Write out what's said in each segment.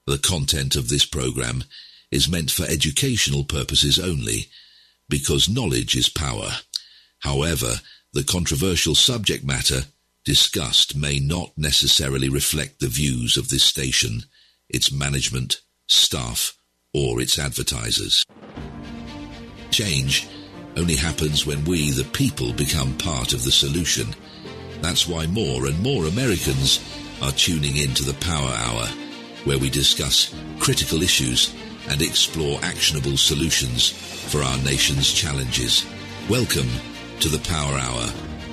The content of this program is meant for educational purposes only, because knowledge is power. However, the controversial subject matter discussed may not necessarily reflect the views of this station, its management, staff, or its advertisers. Change only happens when we, the people, become part of the solution. That's why more and more Americans are tuning in to the Power Hour, where we discuss critical issues and explore actionable solutions for our nation's challenges. Welcome to the Power Hour.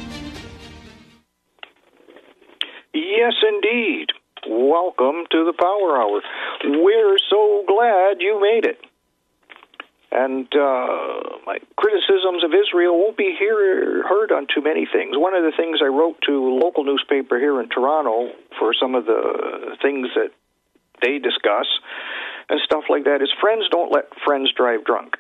Yes, indeed. Welcome to the Power Hour. We're so glad you made it. And my criticisms of Israel won't be heard on too many things. One of the things I wrote to a local newspaper here in Toronto for some of the things that they discuss and stuff like that is friends don't let friends drive drunk.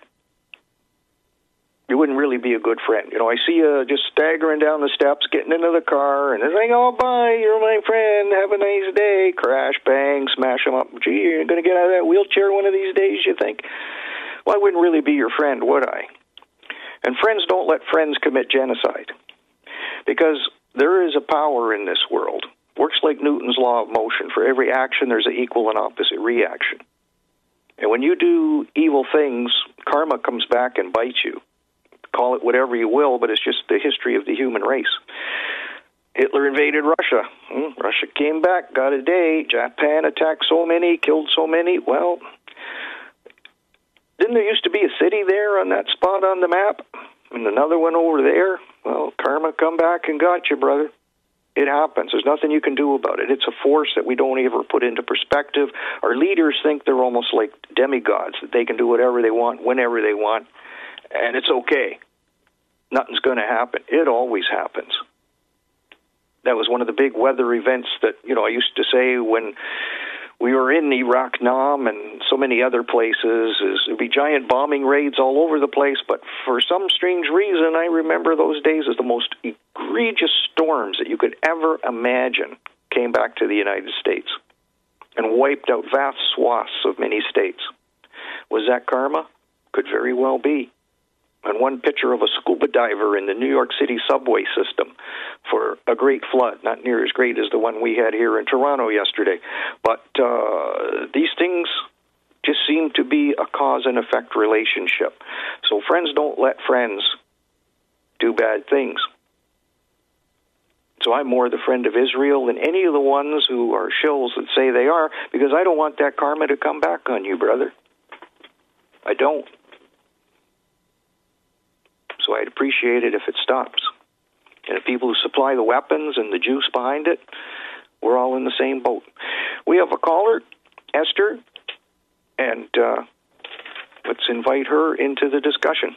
You wouldn't really be a good friend. You know, I see you just staggering down the steps, getting into the car, and they're saying, oh, bye, you're my friend, have a nice day. Crash, bang, smash them up. Gee, you're going to get out of that wheelchair one of these days, you think? Well, I wouldn't really be your friend, would I? And friends don't let friends commit genocide. Because there is a power in this world. Works like Newton's law of motion. For every action, there's an equal and opposite reaction. And when you do evil things, karma comes back and bites you. Call it whatever you will, but it's just the history of the human race. Hitler invaded Russia. Russia came back, got a day. Japan attacked so many, killed so many. Well, didn't there used to be a city there on that spot on the map? And another one over there? Well, karma come back and got you, brother. It happens. There's nothing you can do about it. It's a force that we don't ever put into perspective. Our leaders think they're almost like demigods, that they can do whatever they want, whenever they want, and it's okay. Nothing's going to happen. It always happens. That was one of the big weather events that, I used to say when we were in Iraq, Nam, and so many other places. There'd be giant bombing raids all over the place, but for some strange reason, I remember those days as the most egregious storms that you could ever imagine came back to the United States and wiped out vast swaths of many states. Was that karma? Could very well be. And one picture of a scuba diver in the New York City subway system for a great flood, not near as great as the one we had here in Toronto yesterday. But these things just seem to be a cause and effect relationship. So friends don't let friends do bad things. So I'm more the friend of Israel than any of the ones who are shills that say they are, because I don't want that karma to come back on you, brother. I don't. So I'd appreciate it if it stops. And the people who supply the weapons and the juice behind it, we're all in the same boat. We have a caller, Esther, and let's invite her into the discussion.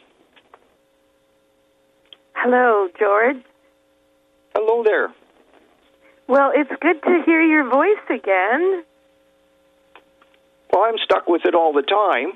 Hello, George. Hello there. Well, it's good to hear your voice again. Well, I'm stuck with it all the time.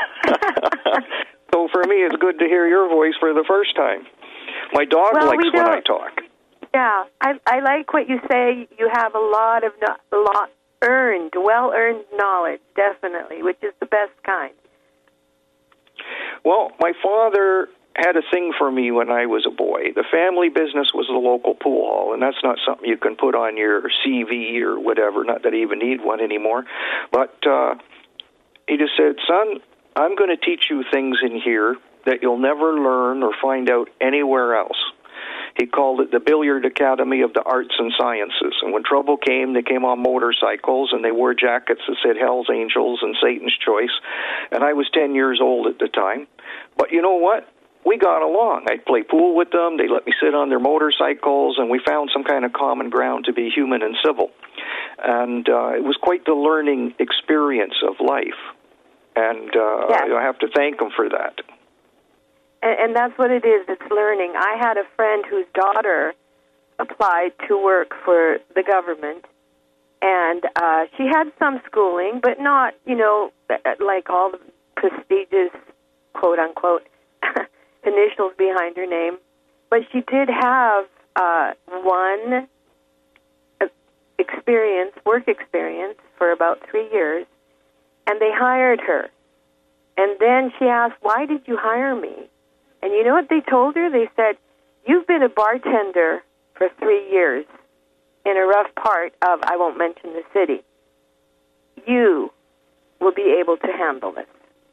So for me, it's good to hear your voice for the first time. My dog likes when I talk. Yeah, I like what you say. You have a lot of well-earned knowledge, definitely, which is the best kind. Well, my father had a thing for me when I was a boy. The family business was the local pool hall, and that's not something you can put on your CV or whatever, not that I even need one anymore. But he just said, son, I'm going to teach you things in here that you'll never learn or find out anywhere else. He called it the Billiard Academy of the Arts and Sciences. And when trouble came, they came on motorcycles, and they wore jackets that said Hell's Angels and Satan's Choice. And I was 10 years old at the time. But you know what? We got along. I'd play pool with them. They let me sit on their motorcycles, and we found some kind of common ground to be human and civil. And it was quite the learning experience of life. And I have to thank them for that. And that's what it is. It's learning. I had a friend whose daughter applied to work for the government, and she had some schooling, but not, like all the prestigious, quote-unquote, initials behind her name. But she did have one work experience for about 3 years, And they hired her. And then she asked, why did you hire me? And you know what they told her? They said, you've been a bartender for 3 years in a rough part of, I won't mention the city. You will be able to handle this.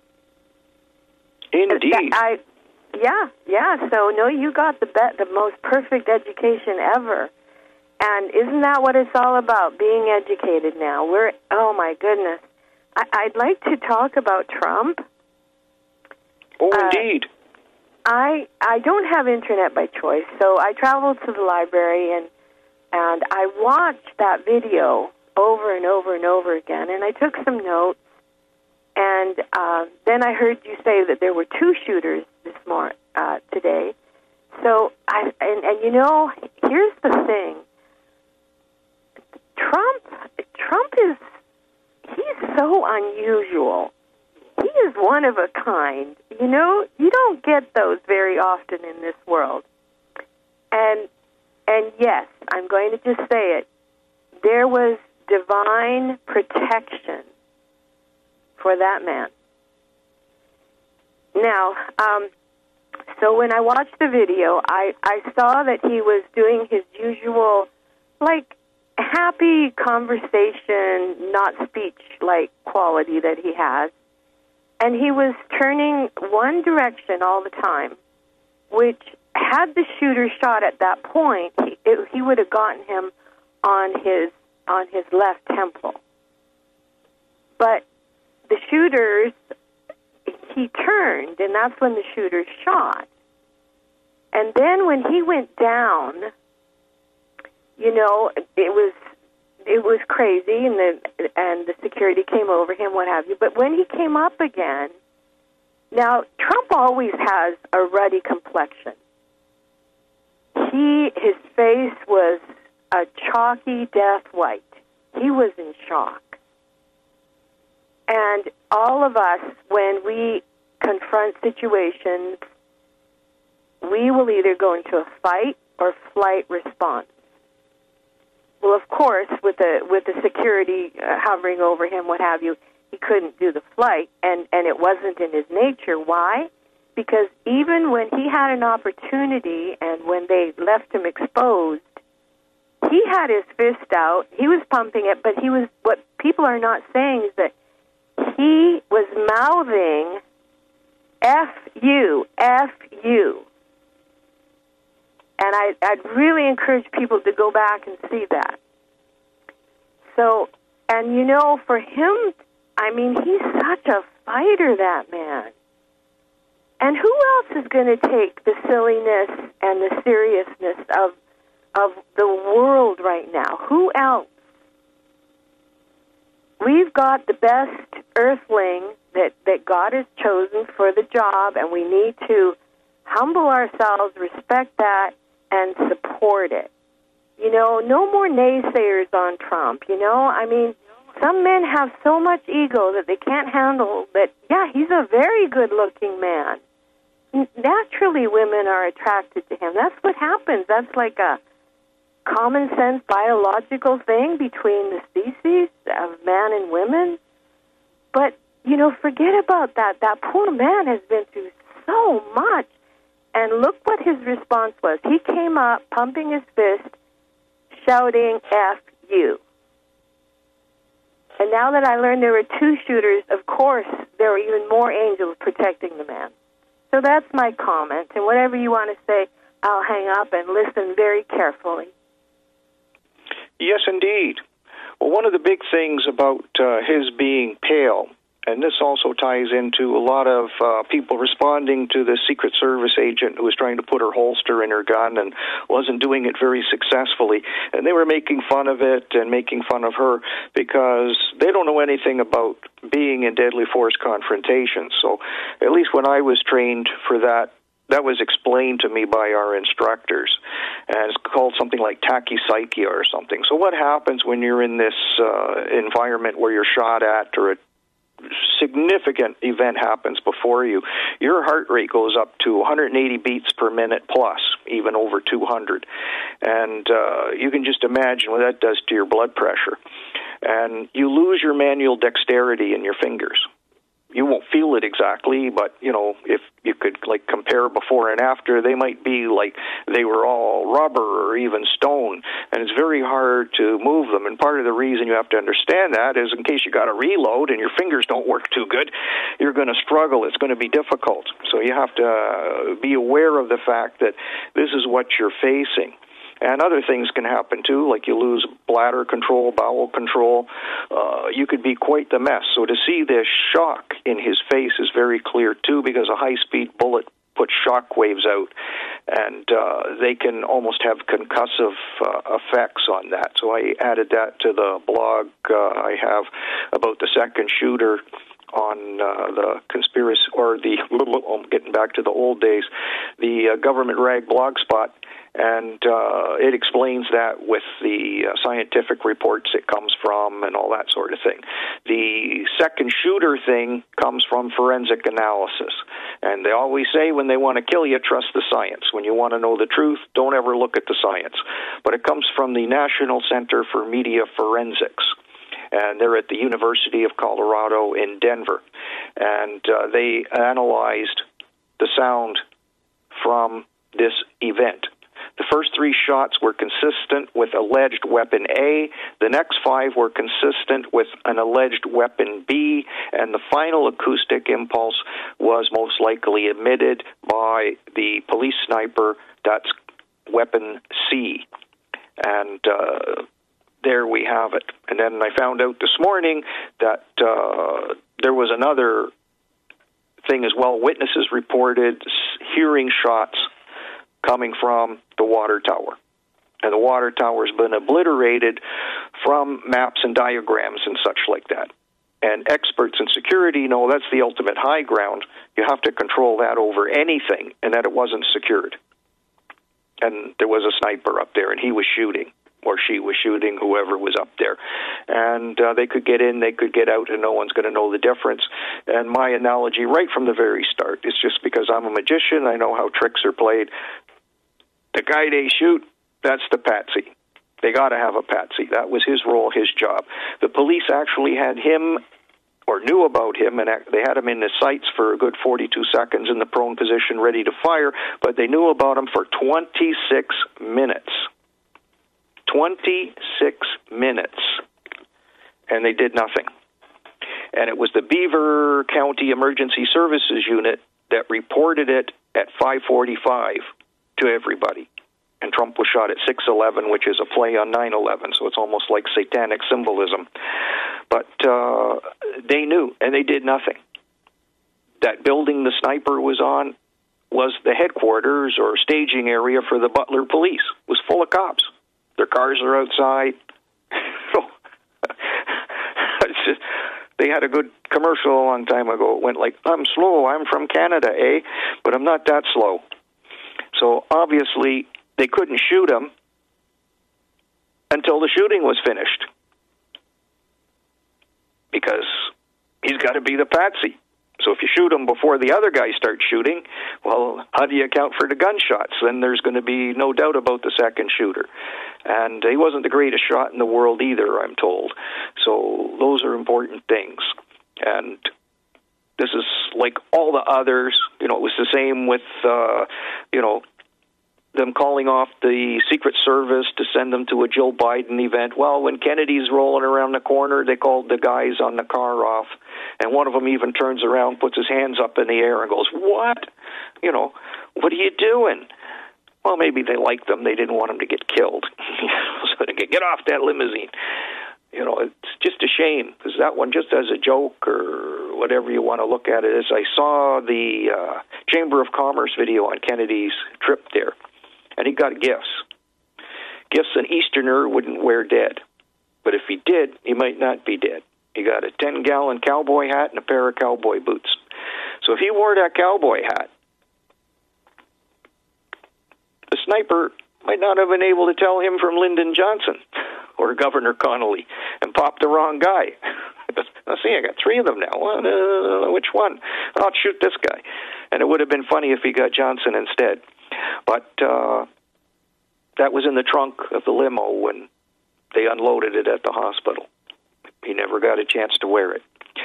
Indeed. So, no, you got the most perfect education ever. And isn't that what it's all about, being educated now? Oh, my goodness. I'd like to talk about Trump. Oh, indeed. I don't have internet by choice, so I traveled to the library and I watched that video over and over and over again, and I took some notes. And then I heard you say that there were 2 shooters today. So and you know, here's the thing. Trump he's so unusual. He is one of a kind. You know, you don't get those very often in this world. And yes, I'm going to just say it. There was divine protection for that man. Now, so when I watched the video, I saw that he was doing his usual, like, happy conversation, not speech-like quality that he has. And he was turning one direction all the time, which, had the shooter shot at that point, he would have gotten him on his left temple. But the shooters, he turned, and that's when the shooters shot. And then when he went down, you know, it was crazy, and the security came over him, what have you. But when he came up again, now Trump always has a ruddy complexion. His face was a chalky death white. He was in shock. And all of us, when we confront situations, we will either go into a fight or flight response. Well, of course, with the security hovering over him, what have you, he couldn't do the flight, and it wasn't in his nature. Why? Because even when he had an opportunity and when they left him exposed, he had his fist out. He was pumping it, but what people are not saying is that he was mouthing, F you, F you. And I'd really encourage people to go back and see that. So, and you know, for him, I mean, he's such a fighter, that man. And who else is going to take the silliness and the seriousness of the world right now? Who else? We've got the best earthling that God has chosen for the job, and we need to humble ourselves, respect that, and support it. You know, no more naysayers on Trump. You know, I mean, some men have so much ego that they can't handle that, yeah, he's a very good-looking man. Naturally, women are attracted to him. That's what happens. That's like a common sense biological thing between the species of man and women. But, you know, forget about that. That poor man has been through so much. And look what his response was. He came up, pumping his fist, shouting, F you. And now that I learned there were 2 shooters, of course, there were even more angels protecting the man. So that's my comment. And whatever you want to say, I'll hang up and listen very carefully. Yes, indeed. Well, one of the big things about his being pale, and this also ties into a lot of people responding to the Secret Service agent who was trying to put her holster in her gun and wasn't doing it very successfully. And they were making fun of it and making fun of her because they don't know anything about being in deadly force confrontations. So at least when I was trained for that, that was explained to me by our instructors, and it's called something like tachypsychia or something. So what happens when you're in this environment where you're shot at or a significant event happens before you, your heart rate goes up to 180 beats per minute plus, even over 200. And you can just imagine what that does to your blood pressure. and you lose your manual dexterity in your fingers. You won't feel it exactly, but, if you could, compare before and after, they might be like they were all rubber or even stone, and it's very hard to move them. And part of the reason you have to understand that is in case you got to reload and your fingers don't work too good, you're going to struggle. It's going to be difficult. So you have to be aware of the fact that this is what you're facing. And other things can happen, too, like you lose bladder control, bowel control. You could be quite the mess. So to see this shock in his face is very clear, too, because a high-speed bullet puts shock waves out, and they can almost have concussive effects on that. So I added that to the blog I have about the second shooter on the conspiracy, or getting back to the old days, the government rag blog spot. And it explains that with the scientific reports it comes from and all that sort of thing. The second shooter thing comes from forensic analysis. And they always say when they want to kill you, trust the science. When you want to know the truth, don't ever look at the science. But it comes from the National Center for Media Forensics. And they're at the University of Colorado in Denver. And they analyzed the sound from this event. The first 3 shots were consistent with alleged weapon A. The next 5 were consistent with an alleged weapon B. And the final acoustic impulse was most likely emitted by the police sniper. That's weapon C. And there we have it. And then I found out this morning that there was another thing as well. Witnesses reported hearing shots coming from the water tower. And the water tower's been obliterated from maps and diagrams and such like that. And experts in security know that's the ultimate high ground. You have to control that over anything, and that it wasn't secured. And there was a sniper up there, and he was shooting, or she was shooting, whoever was up there. And they could get in, they could get out, and no one's going to know the difference. And my analogy right from the very start is just because I'm a magician, I know how tricks are played. The guy they shoot, that's the patsy. They got to have a patsy. That was his role, his job. The police actually had him, or knew about him, and they had him in the sights for a good 42 seconds in the prone position, ready to fire, but they knew about him for 26 minutes. 26 minutes. And they did nothing. And it was the Beaver County Emergency Services Unit that reported it at 5:45 to everybody. And Trump was shot at 6/11, which is a play on 9/11, so it's almost like satanic symbolism. But they knew, and they did nothing. That building the sniper was on was the headquarters or staging area for the Butler Police. It was full of cops. Their cars are outside. They had a good commercial a long time ago. It went like, I'm slow, I'm from Canada, eh? But I'm not that slow. So obviously they couldn't shoot him until the shooting was finished, because he's got to be the patsy. So if you shoot him before the other guy starts shooting, well, how do you account for the gunshots? Then there's going to be no doubt about the second shooter. And he wasn't the greatest shot in the world either, I'm told. So those are important things. And this is like all the others. It was the same with, them calling off the Secret Service to send them to a Jill Biden event. Well, when Kennedy's rolling around the corner, they called the guys on the car off. And one of them even turns around, puts his hands up in the air and goes, what? What are you doing? Well, maybe they liked them. They didn't want him to get killed. So they could get off that limousine. It's just a shame, because that one, just as a joke or whatever you want to look at it, is I saw the Chamber of Commerce video on Kennedy's trip there, and he got gifts. Gifts an Easterner wouldn't wear dead. But if he did, he might not be dead. He got a 10-gallon cowboy hat and a pair of cowboy boots. So if he wore that cowboy hat, the sniper might not have been able to tell him from Lyndon Johnson or Governor Connolly and popped the wrong guy. Now, see, I got 3 of them now. Which one? I'll shoot this guy. And it would have been funny if he got Johnson instead. But that was in the trunk of the limo when they unloaded it at the hospital. He never got a chance to wear it.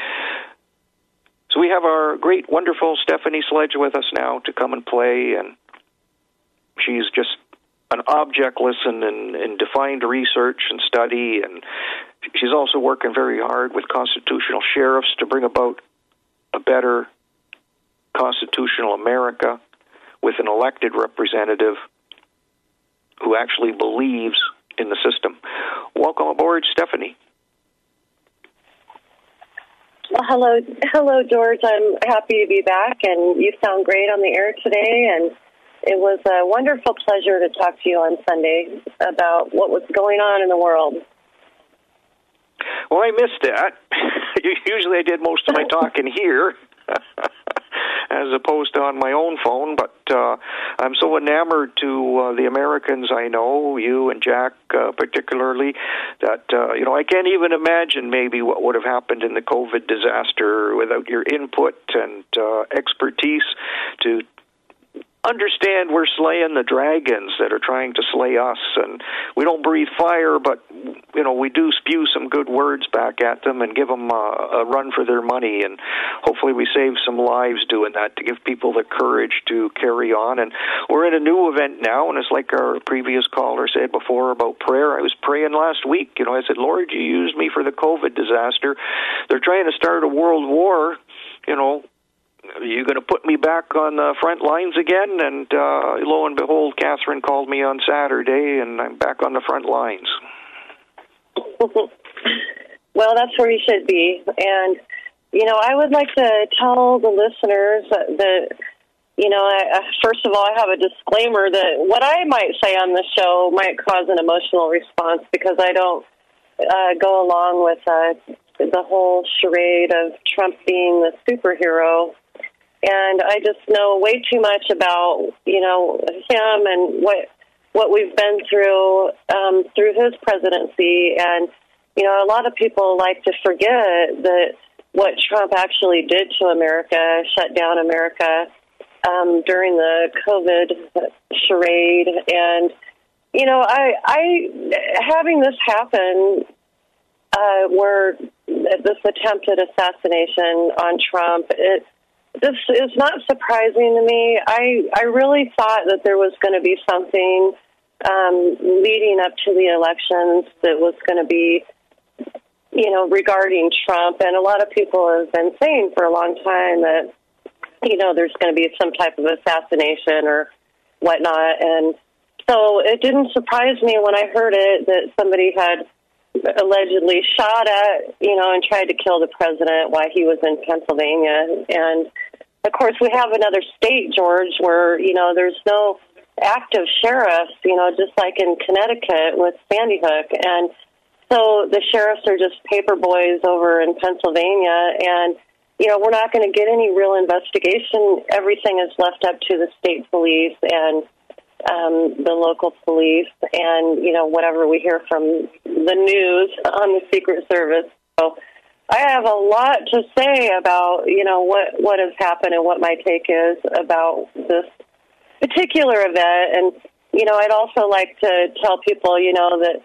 So we have our great, wonderful Stephanie Sledge with us now to come and play, and she's just an object lesson in defined research and study, and she's also working very hard with constitutional sheriffs to bring about a better constitutional America with an elected representative who actually believes in the system. Welcome aboard, Stephanie. Well, hello, George. I'm happy to be back, and you sound great on the air today, and it was a wonderful pleasure to talk to you on Sunday about what was going on in the world. Well, I missed that. Usually I did most of my talking here as opposed to on my own phone, but I'm so enamored to the Americans I know, you and Jack particularly, that I can't even imagine maybe what would have happened in the COVID disaster without your input and expertise to understand we're slaying the dragons that are trying to slay us, and we don't breathe fire, but we do spew some good words back at them and give them a run for their money, and hopefully we save some lives doing that to give people the courage to carry on. And we're in a new event now, and it's like our previous caller said before about prayer. I was praying last week. I said, Lord, you used me for the COVID disaster. They're trying to start a world war. Are you going to put me back on the front lines again? And lo and behold, Catherine called me on Saturday, and I'm back on the front lines. Well, that's where you should be. And, I would like to tell the listeners that, first of all, I have a disclaimer that what I might say on the show might cause an emotional response because I don't go along with the whole charade of Trump being the superhero. And I just know way too much about, him and what we've been through his presidency. And, a lot of people like to forget that what Trump actually did to America, shut down America during the COVID charade. And, I having this happen where this attempted assassination on Trump, this is not surprising to me. I really thought that there was going to be something leading up to the elections that was going to be, regarding Trump. And a lot of people have been saying for a long time that, there's going to be some type of assassination or whatnot. And so it didn't surprise me when I heard it that somebody had allegedly shot at, and tried to kill the president while he was in Pennsylvania. And, of course, we have another state, George, where, there's no active sheriffs, just like in Connecticut with Sandy Hook. And so the sheriffs are just paper boys over in Pennsylvania. And, we're not going to get any real investigation. Everything is left up to the state police and the local police and, whatever we hear from the news on the Secret Service. So I have a lot to say about, what has happened and what my take is about this particular event. And, I'd also like to tell people, that,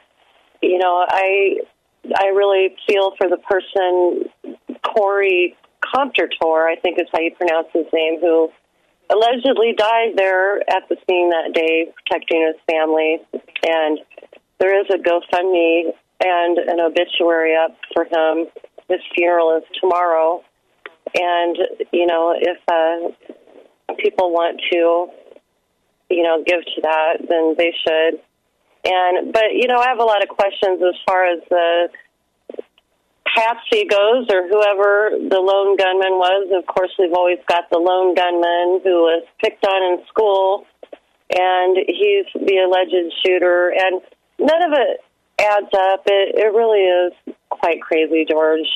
I really feel for the person, Corey Comptertor, I think is how you pronounce his name, who allegedly died there at the scene that day, protecting his family. And there is a GoFundMe and an obituary up for him. His funeral is tomorrow. And, if people want to, give to that, then they should. But, I have a lot of questions as far as the Patsy goes, or whoever the lone gunman was. Of course, we've always got the lone gunman who was picked on in school, and he's the alleged shooter, and none of it adds up. It really is quite crazy, George.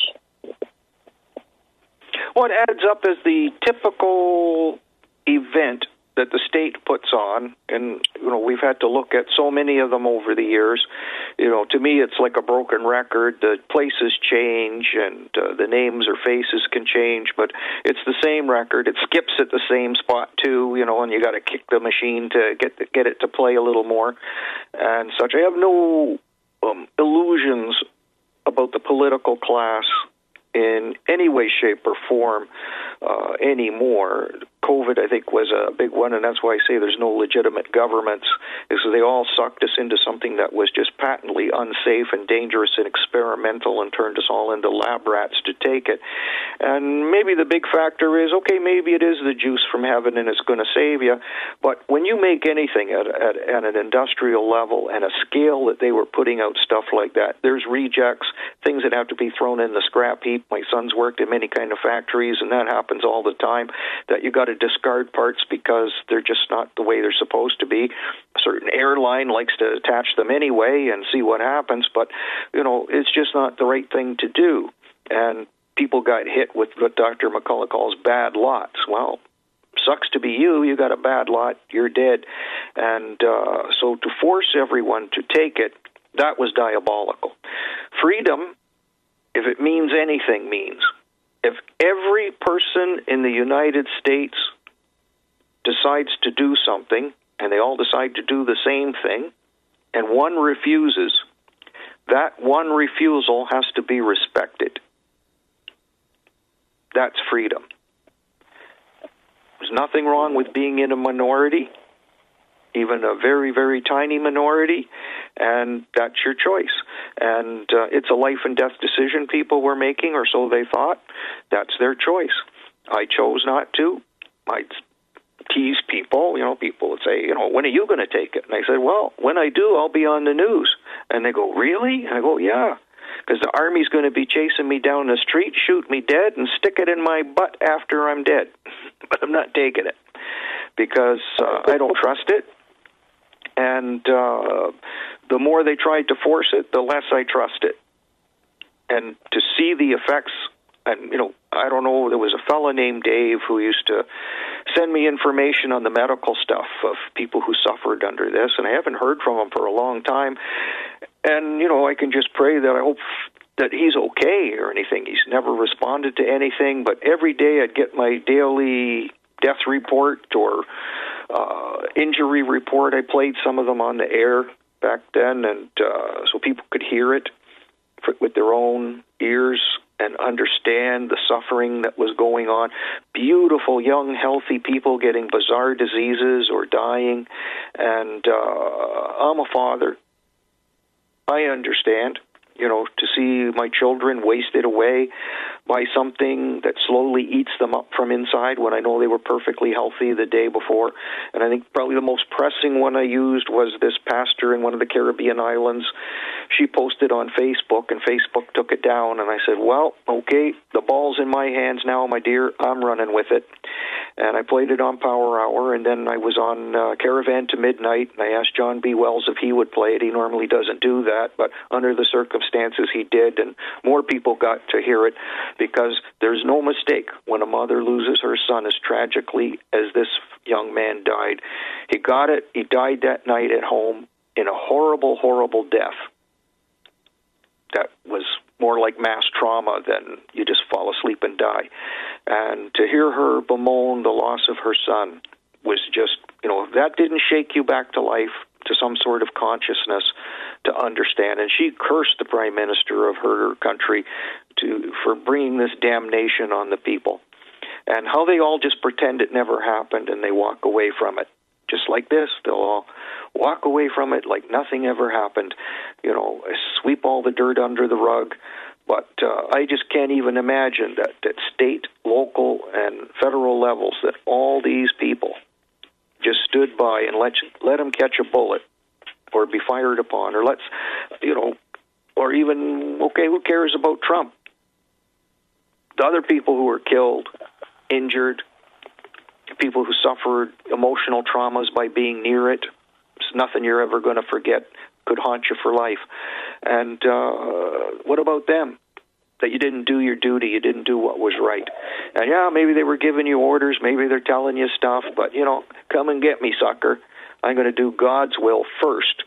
What adds up is the typical event that the state puts on, and we've had to look at so many of them over the years. To me, it's like a broken record. The places change, and the names or faces can change, but it's the same record. It skips at the same spot too, and you got to kick the machine to get it to play a little more and such. I have no illusions about the political class in any way, shape, or form anymore. COVID, I think, was a big one, and that's why I say there's no legitimate governments, is they all sucked us into something that was just patently unsafe and dangerous and experimental and turned us all into lab rats to take it. And maybe the big factor is, okay, maybe it is the juice from heaven and it's going to save you, but when you make anything at an industrial level and a scale that they were putting out stuff like that, there's rejects, things that have to be thrown in the scrap heap. My son's worked in many kind of factories, and that happens all the time, that you got to discard parts because they're just not the way they're supposed to be. A certain airline likes to attach them anyway and see what happens, but, it's just not the right thing to do. And people got hit with what Dr. McCullough calls bad lots. Well, sucks to be you. You got a bad lot. You're dead. And so to force everyone to take it, that was diabolical. Freedom, if it means anything, means if every person in the United States decides to do something, and they all decide to do the same thing, and one refuses, that one refusal has to be respected. That's freedom. There's nothing wrong with being in a minority, even a very, very tiny minority, and that's your choice. And it's a life and death decision people were making, or so they thought. That's their choice. I chose not to. I tease people. People would say, when are you going to take it? And I said, well, when I do, I'll be on the news. And they go, really? And I go, yeah. Because the Army's going to be chasing me down the street, shoot me dead, and stick it in my butt after I'm dead. But I'm not taking it because I don't trust it. And the more they tried to force it, the less I trust it. And to see the effects, and, I don't know, there was a fella named Dave who used to send me information on the medical stuff of people who suffered under this, and I haven't heard from him for a long time. And, I can just pray that I hope that he's okay or anything. He's never responded to anything, but every day I'd get my daily death report or injury report. I played some of them on the air back then, and so people could hear it with their own ears and understand the suffering that was going on. Beautiful, young, healthy people getting bizarre diseases or dying. And I'm a father. I understand, to see my children wasted away by something that slowly eats them up from inside when I know they were perfectly healthy the day before. And I think probably the most pressing one I used was this pastor in one of the Caribbean islands. She posted on Facebook, and Facebook took it down. And I said, well, okay, the ball's in my hands now, my dear. I'm running with it. And I played it on Power Hour, and then I was on Caravan to Midnight, and I asked John B. Wells if he would play it. He normally doesn't do that, but under the circumstances he did, and more people got to hear it, because there's no mistake when a mother loses her son as tragically as this young man died. He got it. He died that night at home in a horrible, horrible death. That was more like mass trauma than you just fall asleep and die. And to hear her bemoan the loss of her son was just, if that didn't shake you back to life, to some sort of consciousness to understand. And she cursed the prime minister of her country for bringing this damnation on the people. And how they all just pretend it never happened and they walk away from it. Just like this, they'll all walk away from it like nothing ever happened, sweep all the dirt under the rug. But I just can't even imagine that at state, local, and federal levels that all these people just stood by and let them catch a bullet or be fired upon, or or even, okay, who cares about Trump? The other people who were killed, injured, people who suffered emotional traumas by being near it, it's nothing you're ever going to forget, could haunt you for life. And what about them? That you didn't do your duty, you didn't do what was right. And yeah, maybe they were giving you orders, maybe they're telling you stuff, but, come and get me, sucker. I'm going to do God's will first.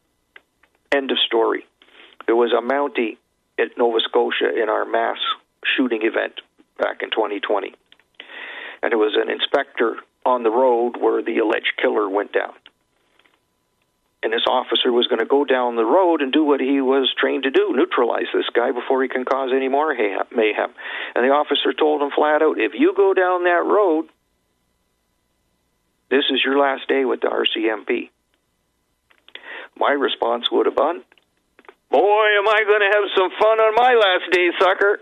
End of story. There was a Mountie at Nova Scotia in our mass shooting event back in 2020. And it was an inspector on the road where the alleged killer went down. And this officer was going to go down the road and do what he was trained to do, neutralize this guy before he can cause any more mayhem. And the officer told him flat out, if you go down that road, this is your last day with the RCMP. My response would have been, boy, am I going to have some fun on my last day, sucker.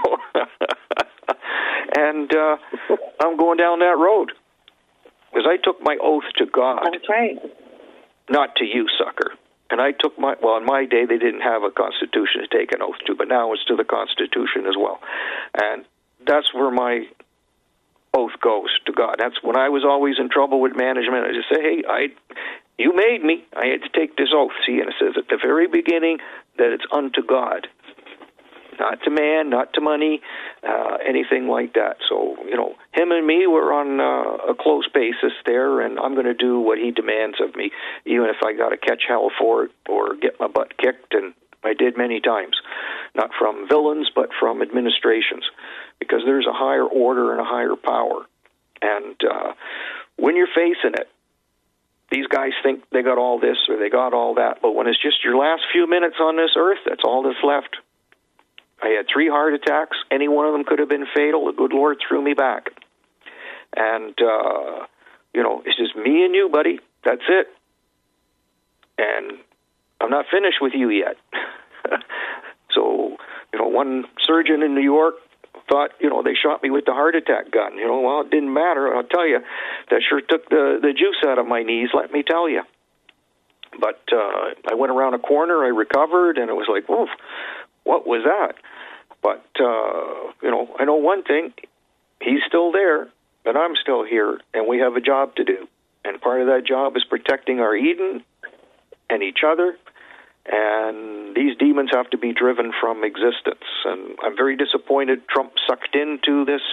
And I'm going down that road. Because I took my oath to God. That's right. Not to you, sucker. And I took in my day they didn't have a constitution to take an oath to, but now it's to the Constitution as well. And that's where my oath goes, to God. That's when I was always in trouble with management. I just say, hey, you made me. I had to take this oath. See, and it says at the very beginning that it's unto God. Not to man, not to money, anything like that. So, him and me were on a close basis there, and I'm going to do what he demands of me, even if I got to catch hell for it or get my butt kicked, and I did many times. Not from villains, but from administrations, because there's a higher order and a higher power. And when you're facing it, these guys think they got all this or they got all that, but when it's just your last few minutes on this earth, that's all that's left. I had 3 heart attacks. Any one of them could have been fatal. The good Lord threw me back. And, it's just me and you, buddy. That's it. And I'm not finished with you yet. So, one surgeon in New York thought, they shot me with the heart attack gun. Well, it didn't matter. I'll tell you, that sure took the juice out of my knees, let me tell you. But I went around a corner, I recovered, and it was like, woof, what was that? But, I know one thing. He's still there, but I'm still here, and we have a job to do. And part of that job is protecting our Eden and each other, and these demons have to be driven from existence. And I'm very disappointed Trump sucked into this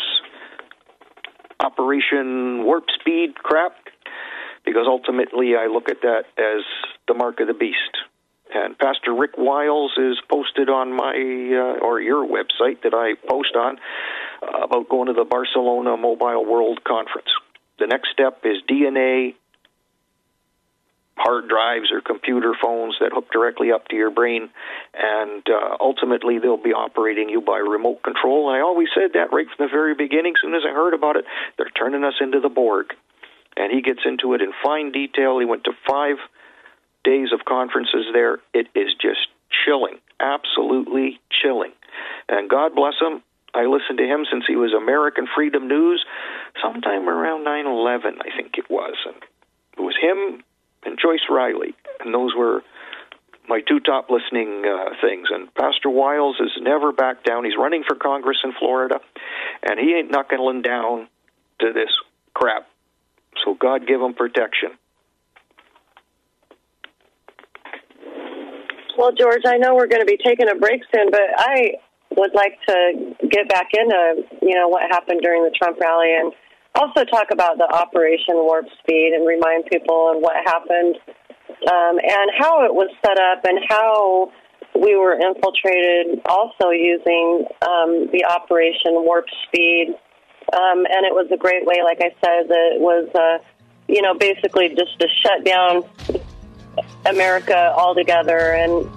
Operation Warp Speed crap, because ultimately I look at that as the mark of the beast. And Pastor Rick Wiles is posted on my, or your website that I post on, about going to the Barcelona Mobile World Conference. The next step is DNA, hard drives or computer phones that hook directly up to your brain, and ultimately they'll be operating you by remote control. And I always said that right from the very beginning. As soon as I heard about it, they're turning us into the Borg. And he gets into it in fine detail. He went to 5 days of conferences there. It is just chilling, absolutely chilling. And God bless him. I listened to him since he was American Freedom News, sometime around 9/11, I think it was. And it was him and Joyce Riley, and those were my 2 top listening things. And Pastor Wiles has never backed down. He's running for Congress in Florida, and he ain't knuckling down to this crap. So God give him protection. Well, George, I know we're going to be taking a break soon, but I would like to get back into, what happened during the Trump rally, and also talk about the Operation Warp Speed and remind people and what happened and how it was set up and how we were infiltrated also using the Operation Warp Speed. And it was a great way, like I said, that it was, basically just to shut down America altogether. And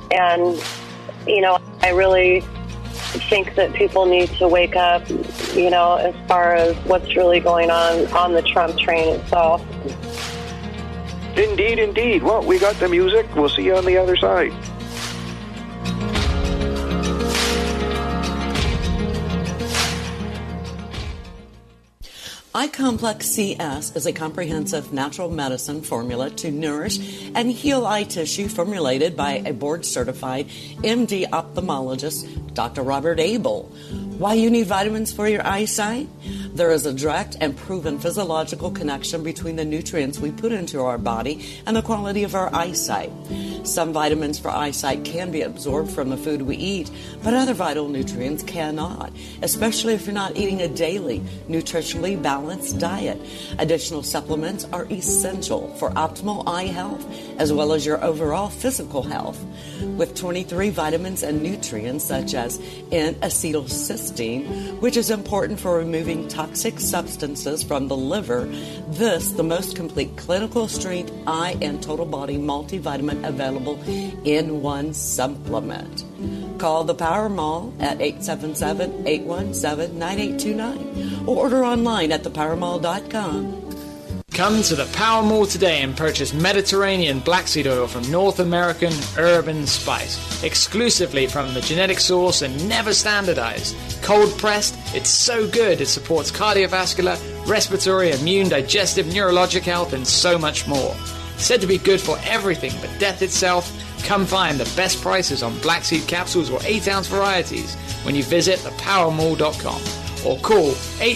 I really think that people need to wake up, as far as what's really going on the Trump train itself. Indeed, indeed. Well, we got the music. We'll see you on the other side. iComplex CS is a comprehensive natural medicine formula to nourish and heal eye tissue formulated by a board-certified MD ophthalmologist, Dr. Robert Abel. Why you need vitamins for your eyesight? There is a direct and proven physiological connection between the nutrients we put into our body and the quality of our eyesight. Some vitamins for eyesight can be absorbed from the food we eat, but other vital nutrients cannot, especially if you're not eating a daily, nutritionally balanced diet. Additional supplements are essential for optimal eye health as well as your overall physical health. With 23 vitamins and nutrients such as N-acetylcysteine, homocysteine, which is important for removing toxic substances from the liver. This, the most complete clinical strength eye and total body multivitamin available in one supplement. Call the Power Mall at 877-817-9829 or order online at thepowermall.com. Come to the Power Mall today and purchase Mediterranean black seed oil from North American Urban Spice, exclusively from the genetic source and never standardized. Cold pressed, it's so good it supports cardiovascular, respiratory, immune, digestive, neurologic health, and so much more. Said to be good for everything but death itself. Come find the best prices on black seed capsules or 8-ounce varieties when you visit thepowermall.com. or call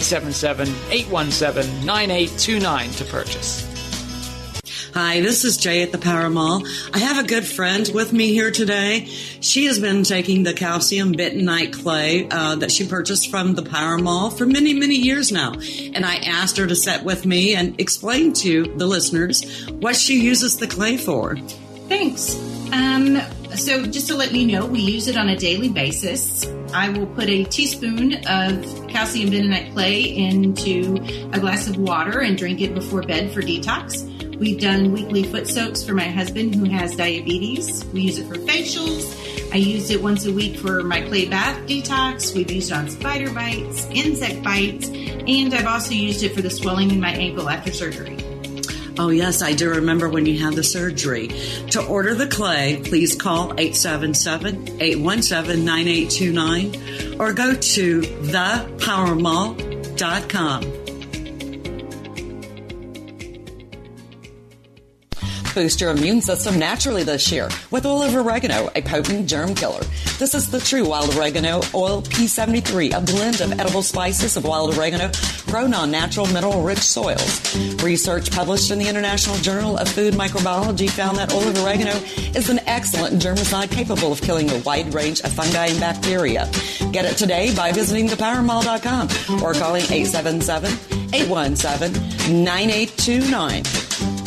877-817-9829 to purchase. Hi, this is Jay at the Power Mall. I have a good friend with me here today. She has been taking the calcium bentonite clay that she purchased from the Power Mall for many, many years now. And I asked her to sit with me and explain to the listeners what she uses the clay for. Thanks. So just to let you know, we use it on a daily basis. I will put a teaspoon of calcium bentonite clay into a glass of water and drink it before bed for detox. We've done weekly foot soaks for my husband who has diabetes. We use it for facials. I used it once a week for my clay bath detox. We've used it on spider bites, insect bites, and I've also used it for the swelling in my ankle after surgery. Oh, yes, I do remember when you had the surgery. To order the clay, please call 877-817-9829 or go to thepowermall.com. Boost your immune system naturally this year with oil of oregano, a potent germ killer. This is the true wild oregano oil P73, a blend of edible spices of wild oregano grown on natural mineral-rich soils. Research published in the International Journal of Food Microbiology found that oil of oregano is an excellent germicide capable of killing a wide range of fungi and bacteria. Get it today by visiting thepowermall.com or calling 877-817-9829.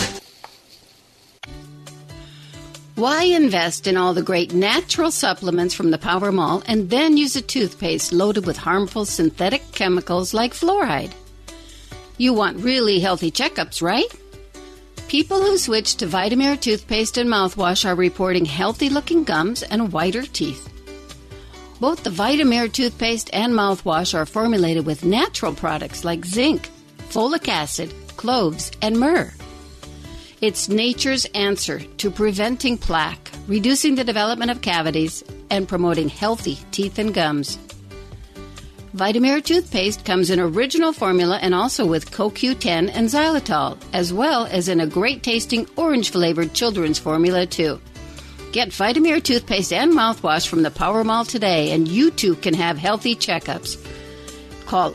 Why invest in all the great natural supplements from the Power Mall and then use a toothpaste loaded with harmful synthetic chemicals like fluoride? You want really healthy checkups, right? People who switch to Vitamir toothpaste and mouthwash are reporting healthy-looking gums and whiter teeth. Both the Vitamir toothpaste and mouthwash are formulated with natural products like zinc, folic acid, cloves, and myrrh. It's nature's answer to preventing plaque, reducing the development of cavities, and promoting healthy teeth and gums. Vitamir toothpaste comes in original formula and also with CoQ10 and xylitol, as well as in a great-tasting orange-flavored children's formula, too. Get Vitamir toothpaste and mouthwash from the Power Mall today, and you too can have healthy checkups. Call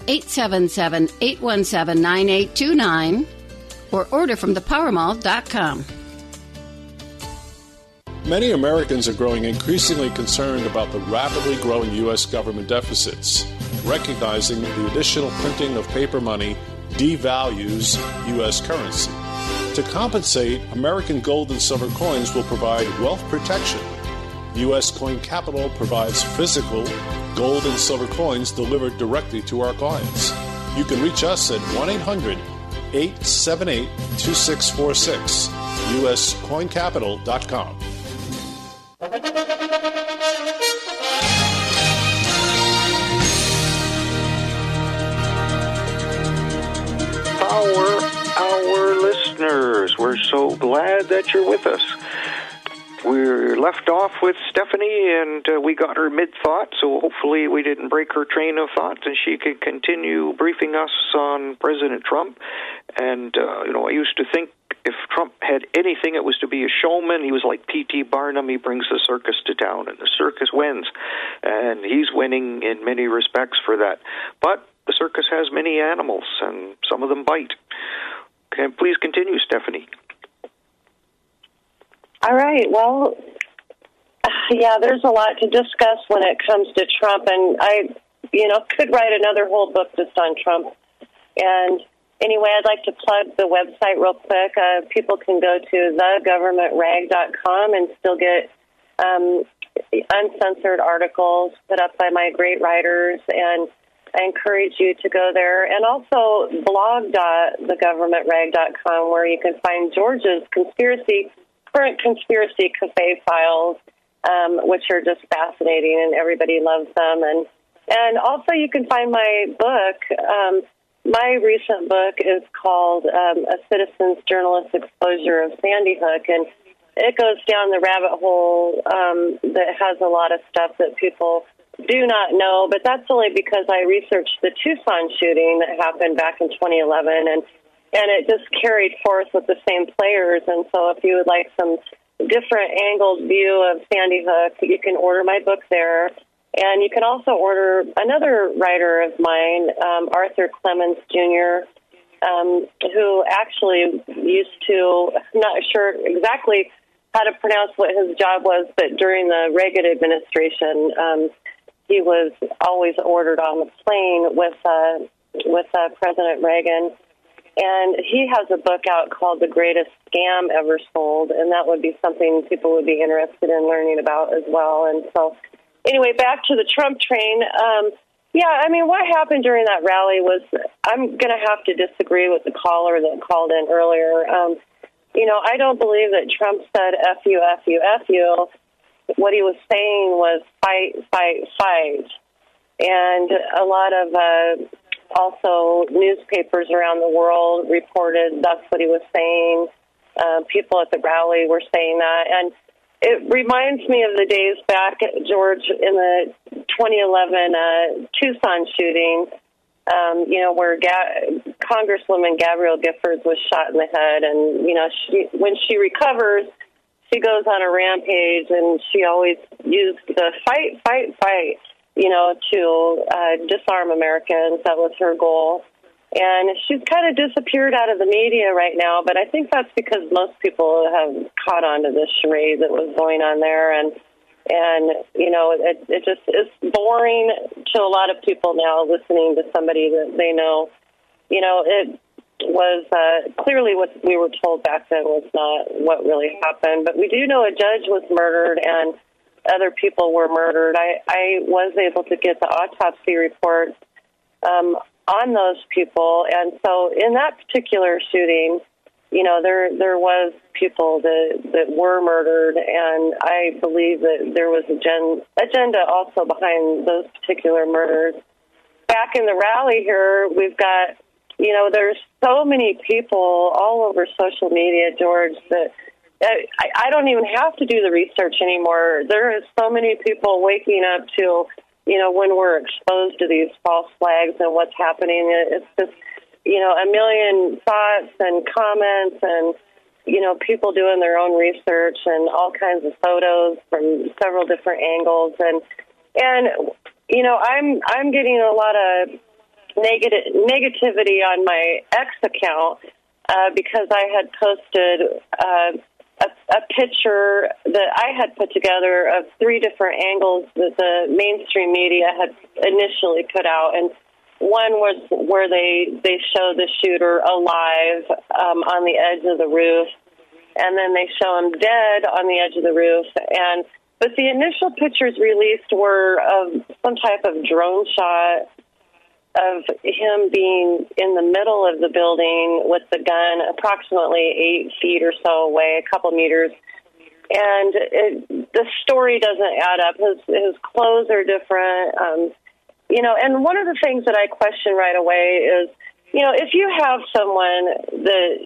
877-817-9829 or order from thepowermall.com. Many Americans are growing increasingly concerned about the rapidly growing U.S. government deficits, recognizing the additional printing of paper money devalues U.S. currency. To compensate, American gold and silver coins will provide wealth protection. U.S. Coin Capital provides physical gold and silver coins delivered directly to our clients. You can reach us at 1-800-878-2646, uscoincapital.com. Our listeners, we're so glad that you're with us. We're left off with Stephanie, and we got her mid-thought, so hopefully we didn't break her train of thought, and she could continue briefing us on President Trump. And, I used to think if Trump had anything, it was to be a showman. He was like P.T. Barnum. He brings the circus to town, and the circus wins. And he's winning in many respects for that. But the circus has many animals, and some of them bite. Okay, please continue, Stephanie. All right. Well, yeah, there's a lot to discuss when it comes to Trump, and I, could write another whole book just on Trump. And anyway, I'd like to plug the website real quick. People can go to thegovernmentrag.com and still get uncensored articles put up by my great writers, and I encourage you to go there. And also blog.thegovernmentrag.com, where you can find George's current conspiracy cafe files, which are just fascinating, and everybody loves them. And also you can find my book. My recent book is called A Citizen's Journalist Exposure of Sandy Hook, and it goes down the rabbit hole that has a lot of stuff that people do not know, but that's only because I researched the Tucson shooting that happened back in 2011, and it just carried forth with the same players. And so if you would like some different angled view of Sandy Hook, you can order my book there. And you can also order another writer of mine, Arthur Clemens Jr., who actually used to, I'm not sure exactly how to pronounce what his job was, but during the Reagan administration, he was always ordered on the plane with President Reagan. And he has a book out called The Greatest Scam Ever Sold, and that would be something people would be interested in learning about as well. And so anyway, back to the Trump train. What happened during that rally was, I'm going to have to disagree with the caller that called in earlier. I don't believe that Trump said F you, F you, F you. What he was saying was fight, fight, fight. And a lot of also newspapers around the world reported that's what he was saying. People at the rally were saying that. And it reminds me of the days back, George, in the 2011 Tucson shooting, where Congresswoman Gabrielle Giffords was shot in the head. And, when she recovers, she goes on a rampage, and she always used the fight, fight, fight, to disarm Americans. That was her goal. And she's kind of disappeared out of the media right now, but I think that's because most people have caught on to this charade that was going on there. And it just is boring to a lot of people now listening to somebody that they know. It was clearly what we were told back then was not what really happened. But we do know a judge was murdered and other people were murdered. I was able to get the autopsy report on those people. And so in that particular shooting, there was people that were murdered, and I believe that there was agenda also behind those particular murders. Back in the rally here, we've got, there's so many people all over social media, George, that I don't even have to do the research anymore. There is so many people waking up to, when we're exposed to these false flags and what's happening. It's just, a million thoughts and comments and, people doing their own research and all kinds of photos from several different angles. And I'm getting a lot of negativity on my X account because I had posted a picture that I had put together of 3 different angles that the mainstream media had initially put out. And one was where they show the shooter alive on the edge of the roof, and then they show him dead on the edge of the roof. But the initial pictures released were of some type of drone shot of him being in the middle of the building with the gun approximately 8 feet or so away, a couple meters. And the story doesn't add up. His clothes are different. And one of the things that I question right away is, if you have someone that,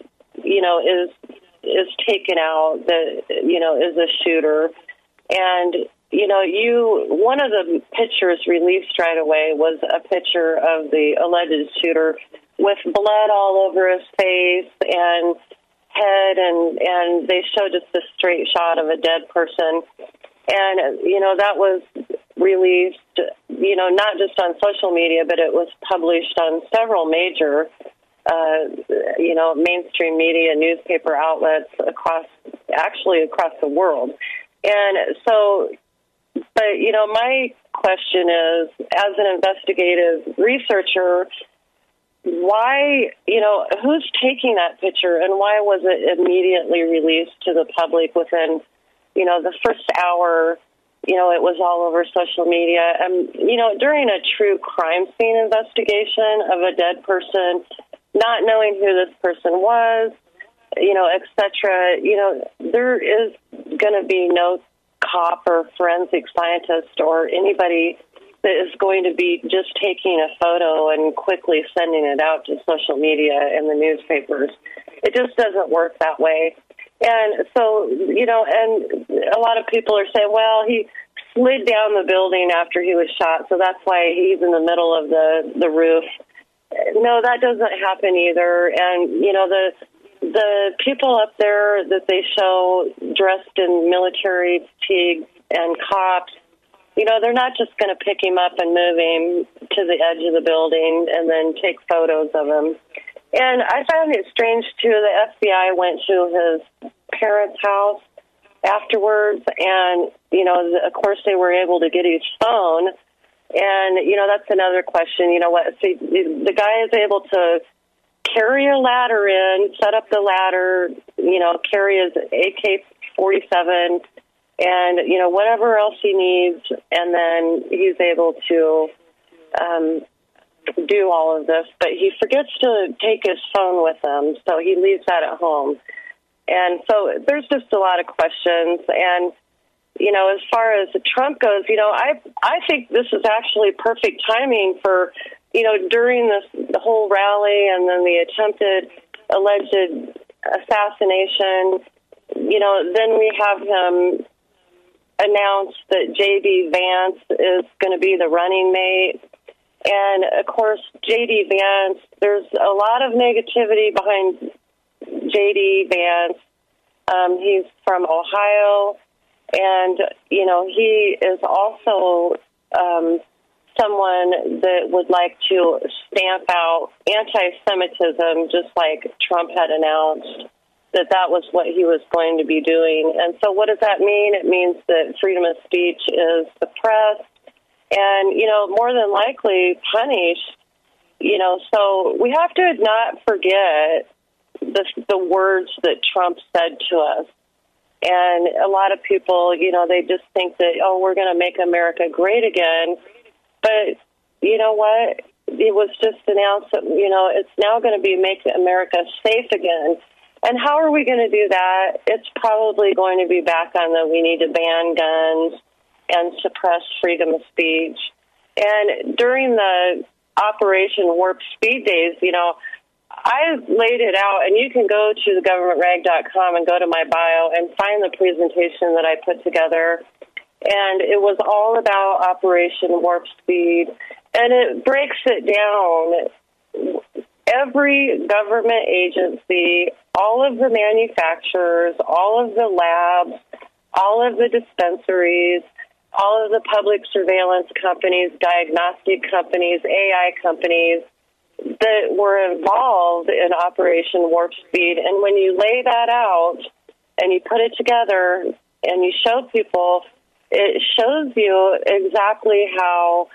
is taken out, that, is a shooter, and one of the pictures released right away was a picture of the alleged shooter with blood all over his face and head, and they showed just a straight shot of a dead person. And, that was released, not just on social media, but it was published on several major, mainstream media, newspaper outlets across the world. And so, but, my question is, as an investigative researcher, why, who's taking that picture, and why was it immediately released to the public within, the first hour, it was all over social media. And, during a true crime scene investigation of a dead person, not knowing who this person was, et cetera, there is going to be no cop or forensic scientist or anybody that is going to be just taking a photo and quickly sending it out to social media and the newspapers. It just doesn't work that way. And so, and a lot of people are saying, well, he slid down the building after he was shot, so that's why he's in the middle of the roof. No, that doesn't happen either. And, the people up there that they show dressed in military fatigues and cops, they're not just going to pick him up and move him to the edge of the building and then take photos of him. And I found it strange, too, the FBI went to his parents' house afterwards, and, of course, they were able to get his phone. And, that's another question. See, the guy is able to carry a ladder in, set up the ladder, carry his AK-47, and, whatever else he needs, and then he's able to do all of this. But he forgets to take his phone with him, so he leaves that at home. And so there's just a lot of questions. And, as far as Trump goes, I think this is actually perfect timing for, during the whole rally and then the attempted alleged assassination, then we have him announce that J.D. Vance is going to be the running mate. And, of course, J.D. Vance, there's a lot of negativity behind J.D. Vance. He's from Ohio, and, he is also someone that would like to stamp out anti-Semitism, just like Trump had announced that was what he was going to be doing. And so what does that mean? It means that freedom of speech is suppressed and, more than likely punished. So we have to not forget the words that Trump said to us. And a lot of people, they just think that, we're going to make America great again. But you know what? It was just announced that, it's now going to be make America safe again. And how are we going to do that? It's probably going to be back on we need to ban guns and suppress freedom of speech. And during the Operation Warp Speed days, I laid it out, and you can go to thegovernmentrag.com and go to my bio and find the presentation that I put together. And it was all about Operation Warp Speed, and it breaks it down. Every government agency, all of the manufacturers, all of the labs, all of the dispensaries, all of the public surveillance companies, diagnostic companies, AI companies that were involved in Operation Warp Speed. And when you lay that out and you put it together and you show people, it shows you exactly how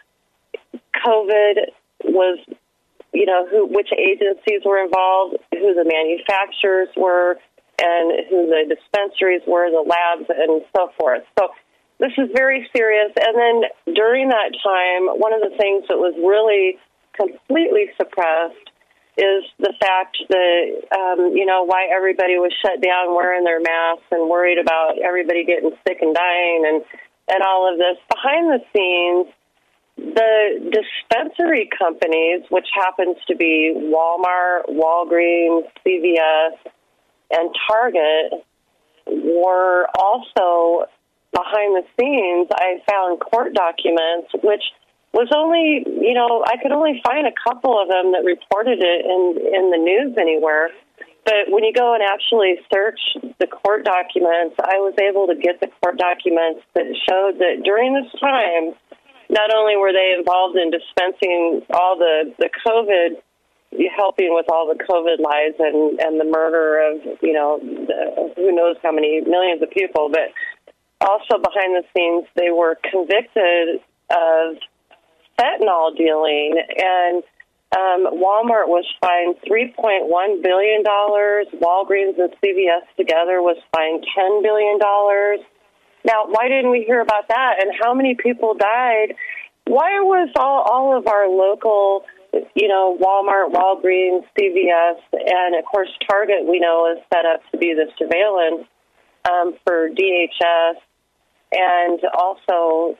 COVID was, which agencies were involved, who the manufacturers were, and who the dispensaries were, the labs, and so forth. So this is very serious. And then during that time, one of the things that was really completely suppressed is the fact that, why everybody was shut down wearing their masks and worried about everybody getting sick and dying and all of this. Behind the scenes, the dispensary companies, which happens to be Walmart, Walgreens, CVS, and Target, were also behind the scenes. I found court documents, which was only, I could only find a couple of them that reported it in the news anywhere. But when you go and actually search the court documents, I was able to get the court documents that showed that during this time, not only were they involved in dispensing all the COVID, helping with all the COVID lies and the murder of, who knows how many millions of people, but also behind the scenes, they were convicted of fentanyl dealing, and Walmart was fined $3.1 billion. Walgreens and CVS together was fined $10 billion. Now, why didn't we hear about that? And how many people died? Why was all of our local, Walmart, Walgreens, CVS, and, of course, Target, we know, is set up to be the surveillance for DHS. And also,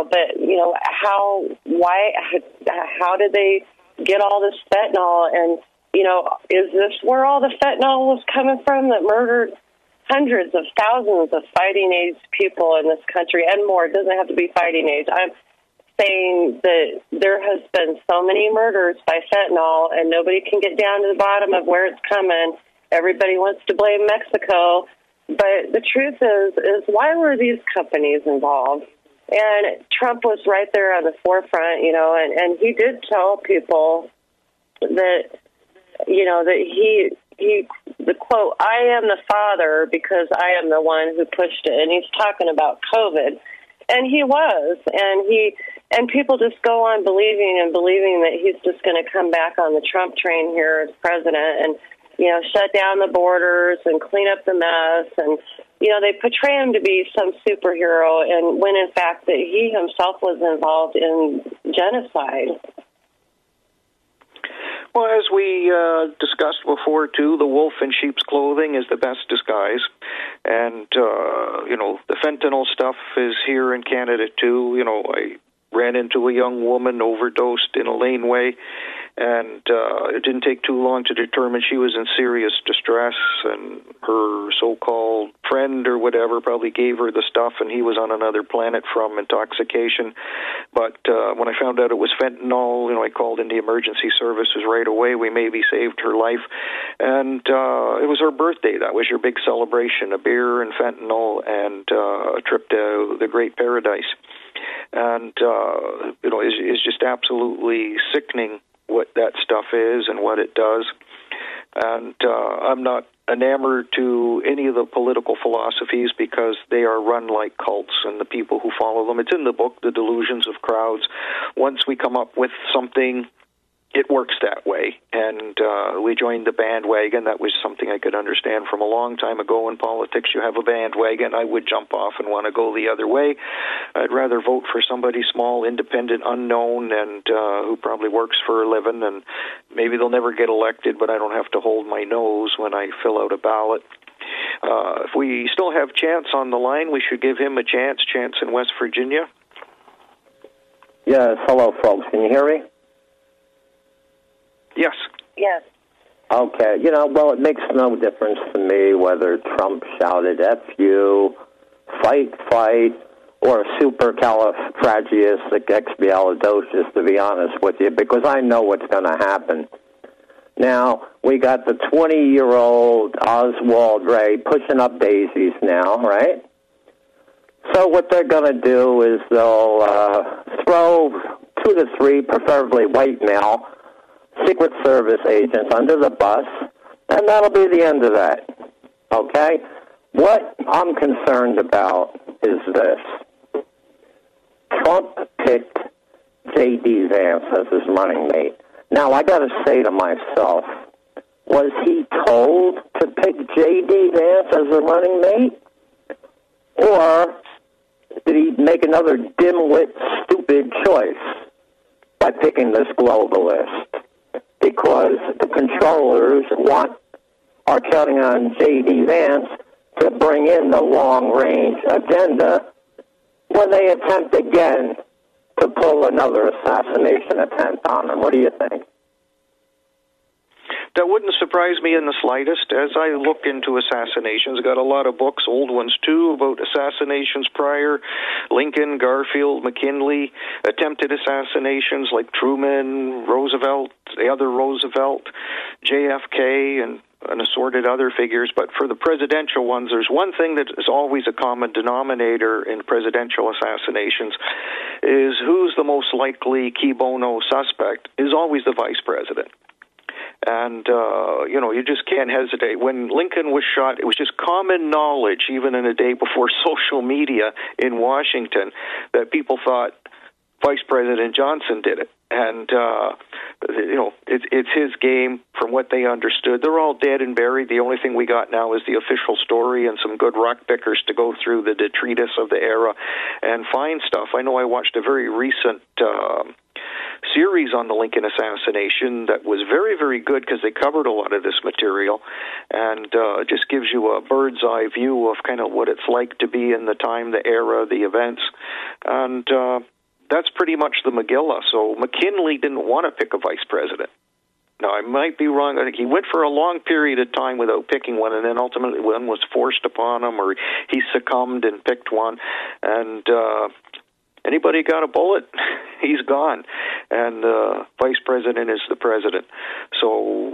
how did they get all this fentanyl? And, is this where all the fentanyl was coming from that murdered hundreds of thousands of fighting age people in this country and more? It doesn't have to be fighting age. I'm saying that there has been so many murders by fentanyl, and nobody can get down to the bottom of where it's coming. Everybody wants to blame Mexico. But the truth is why were these companies involved? And Trump was right there on the forefront, and he did tell people that, that he the quote, "I am the father because I am the one who pushed it." And he's talking about COVID. And he was. And people just go on believing that he's just going to come back on the Trump train here as president and, shut down the borders and clean up the mess. And, they portray him to be some superhero, and when in fact that he himself was involved in genocide. Well, as we discussed before, too, the wolf in sheep's clothing is the best disguise. And, the fentanyl stuff is here in Canada, too. I ran into a young woman overdosed in a laneway, and it didn't take too long to determine she was in serious distress, and her so-called friend or whatever probably gave her the stuff, and he was on another planet from intoxication. But when I found out it was fentanyl, I called in the emergency services right away. We maybe saved her life. And it was her birthday. That was your big celebration, a beer and fentanyl and a trip to the Great Paradise. And, it's just absolutely sickening what that stuff is and what it does. And I'm not enamored to any of the political philosophies because they are run like cults and the people who follow them. It's in the book, The Delusions of Crowds. Once we come up with something, it works that way. And we joined the bandwagon. That was something I could understand from a long time ago. In politics, you have a bandwagon. I would jump off and want to go the other way. I'd rather vote for somebody small, independent, unknown, and who probably works for a living. And maybe they'll never get elected, but I don't have to hold my nose when I fill out a ballot. If we still have Chance on the line, we should give him a chance. Chance in West Virginia. Yes, hello, folks. Can you hear me? Yes. Yes. Okay. It makes no difference to me whether Trump shouted F you, fight, or supercalifragilisticexpialidocious, to be honest with you, because I know what's going to happen. Now, we got the 20-year-old Oswald Ray pushing up daisies now, right? So what they're going to do is they'll throw 2 to 3, preferably white male, Secret Service agents under the bus, and that'll be the end of that, okay? What I'm concerned about is this. Trump picked J.D. Vance as his running mate. Now, I got to say to myself, was he told to pick J.D. Vance as a running mate? Or did he make another dim-wit, stupid choice by picking this globalist? Because the controllers are counting on J.D. Vance to bring in the long-range agenda when they attempt again to pull another assassination attempt on him. What do you think? That wouldn't surprise me in the slightest. As I look into assassinations, I got a lot of books, old ones too, about assassinations prior. Lincoln, Garfield, McKinley, attempted assassinations like Truman, Roosevelt, the other Roosevelt, JFK, and assorted other figures. But for the presidential ones, there's one thing that is always a common denominator in presidential assassinations is who's the most likely key bono suspect is always the vice president. And, you just can't hesitate. When Lincoln was shot, it was just common knowledge, even in a day before social media in Washington, that people thought Vice President Johnson did it. And, it's his game from what they understood. They're all dead and buried. The only thing we got now is the official story and some good rock pickers to go through the detritus of the era and find stuff. I know I watched a very recent series on the Lincoln assassination that was very, very good because they covered a lot of this material and just gives you a bird's eye view of kind of what it's like to be in the time, the era, the events. And that's pretty much the Megillah. So McKinley didn't want to pick a vice president. Now, I might be wrong. I think he went for a long period of time without picking one, and then ultimately one was forced upon him, or he succumbed and picked one. And anybody got a bullet, he's gone. And vice president is the president. So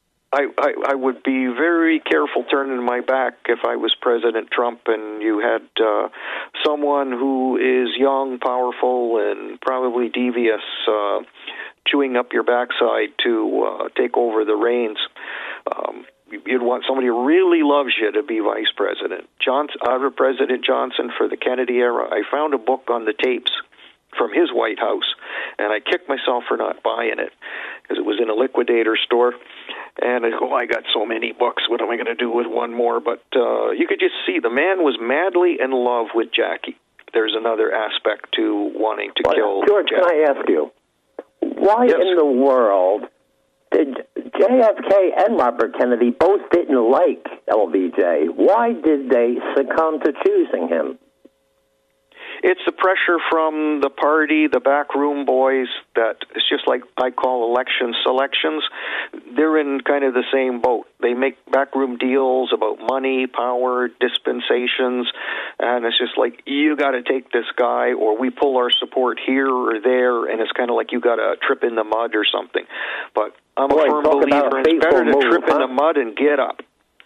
I would be very careful turning my back if I was President Trump and you had someone who is young, powerful, and probably devious chewing up your backside to take over the reins. You'd want somebody who really loves you to be vice president. President Johnson for the Kennedy era, I found a book on the tapes from his White House, and I kicked myself for not buying it because it was in a liquidator store. And I go, I got so many books, what am I going to do with one more? But you could just see the man was madly in love with Jackie. There's another aspect to wanting to kill George, Jackie. Can I ask you, why Yes. in the world did JFK and Robert Kennedy both didn't like LBJ? Why did they succumb to choosing him? It's the pressure from the party, the backroom boys, that it's just like I call election selections. They're in kind of the same boat. They make backroom deals about money, power, dispensations, and it's just like, you got to take this guy, or we pull our support here or there, and it's kind of like you got to trip in the mud or something. But I'm a firm believer it's better to trip in the mud and get up.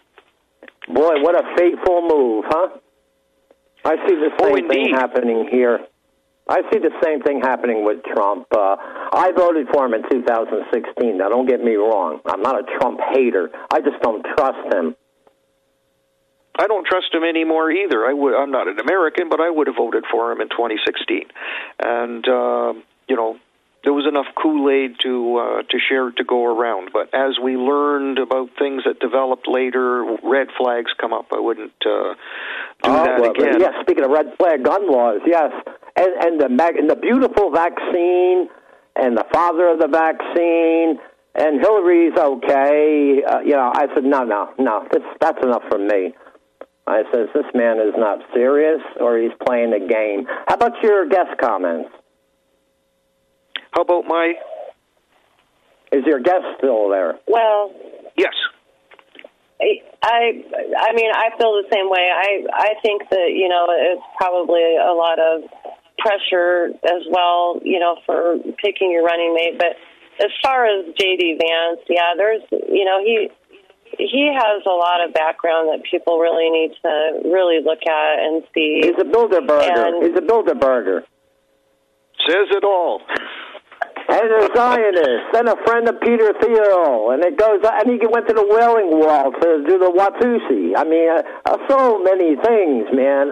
Boy, what a fateful move, huh? I see the same thing happening here. I see the same thing happening with Trump. I voted for him in 2016. Now, don't get me wrong. I'm not a Trump hater. I just don't trust him. I don't trust him anymore either. I'm not an American, but I would have voted for him in 2016. And, there was enough Kool-Aid to share to go around. But as we learned about things that developed later, red flags come up. I wouldn't do that again. Yes, speaking of red flag gun laws, yes. And the beautiful vaccine and the father of the vaccine and Hillary's okay. I said, no, that's enough for me. I says, this man is not serious or he's playing a game. How about your guest comments? How about Is your guest still there? Well, yes. I feel the same way. I think that, it's probably a lot of pressure as well, for picking your running mate. But as far as J.D. Vance, there's, he has a lot of background that people really need to really look at and see. He's a Bilderberger. Says it all. And a Zionist, and a friend of Peter Thiel, and it goes. And he went to the Wailing Wall to do the Watusi. I mean, so many things, man.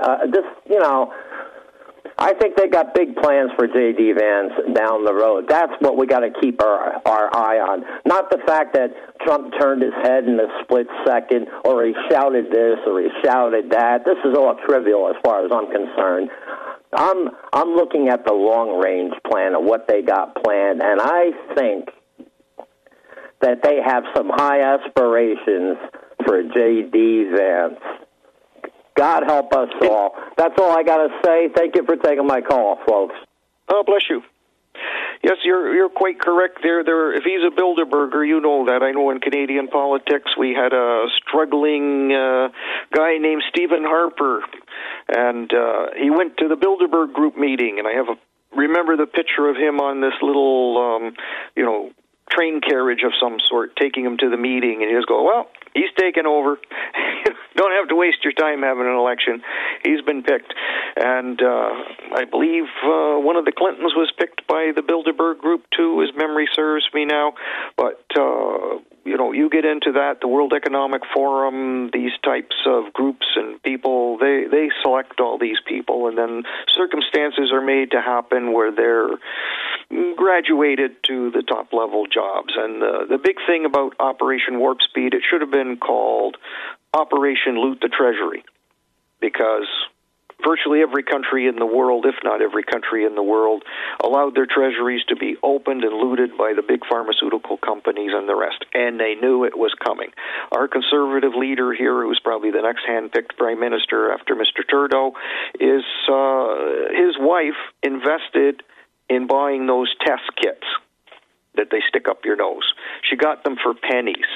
I think they got big plans for J.D. Vance down the road. That's what we got to keep our eye on. Not the fact that Trump turned his head in a split second, or he shouted this, or he shouted that. This is all trivial as far as I'm concerned. I'm looking at the long-range plan of what they got planned, and I think that they have some high aspirations for J.D. Vance. God help us all. That's all I got to say. Thank you for taking my call, folks. Oh, bless you. Yes, you're quite correct there. If he's a Bilderberger, you know that. I know in Canadian politics we had a struggling guy named Stephen Harper, and he went to the Bilderberg Group meeting, and I remember the picture of him on this little, train carriage of some sort, taking him to the meeting, and he just go, well, he's taken over. Don't have to waste your time having an election. He's been picked. And I believe one of the Clintons was picked by the Bilderberg Group, too, as memory serves me now. But, you get into that, the World Economic Forum, these types of groups and people, they select all these people, and then circumstances are made to happen where they're graduated to the top-level jobs. And the big thing about Operation Warp Speed, it should have been called Operation Loot the Treasury, because virtually every country in the world, if not every country in the world, allowed their treasuries to be opened and looted by the big pharmaceutical companies and the rest. And they knew it was coming. Our conservative leader here, who's probably the next hand-picked prime minister after Mr. Trudeau, is his wife invested in buying those test kits that they stick up your nose. She got them for pennies.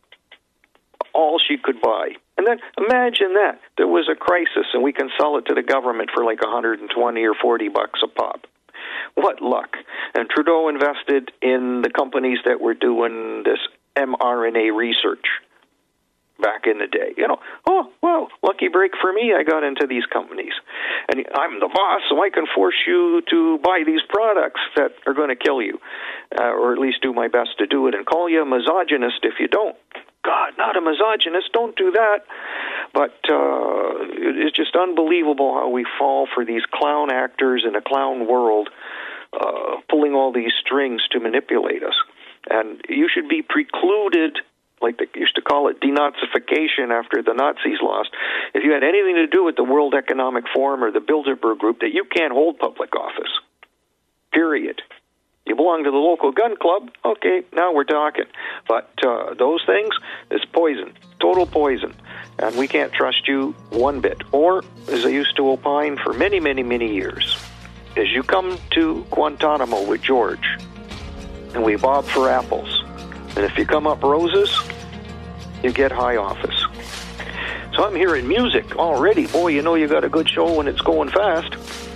All she could buy. And then imagine that. There was a crisis and we can sell it to the government for like $120 or $40 a pop. What luck. And Trudeau invested in the companies that were doing this mRNA research back in the day. You know, oh, well, lucky break for me, I got into these companies. And I'm the boss, so I can force you to buy these products that are going to kill you, or at least do my best to do it, and call you a misogynist if you don't. God, not a misogynist, don't do that. But it's just unbelievable how we fall for these clown actors in a clown world, pulling all these strings to manipulate us. And you should be precluded, like they used to call it, denazification after the Nazis lost. If you had anything to do with the World Economic Forum or the Bilderberg Group, that you can't hold public office. Period. You belong to the local gun club, okay, now we're talking. But those things, it's poison, total poison. And we can't trust you one bit. Or, as I used to opine for many, many, many years, as you come to Guantanamo with George, and we bob for apples, and if you come up roses, you get high office. So I'm hearing music already. Boy, you know you got a good show when it's going fast.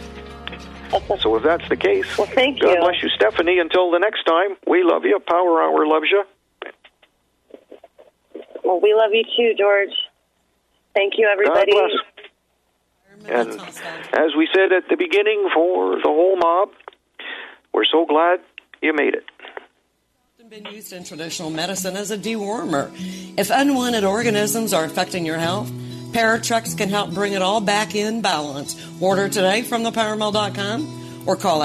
So if that's the case, well, thank you. God bless you, Stephanie. Until the next time, we love you. Power Hour loves you. Well, we love you too, George. Thank you, everybody. God bless. And as we said at the beginning for the whole mob, we're so glad you made it. Been used in traditional medicine as a dewormer. If unwanted organisms are affecting your health, Paratrex can help bring it all back in balance. Order today from thepowermill.com or call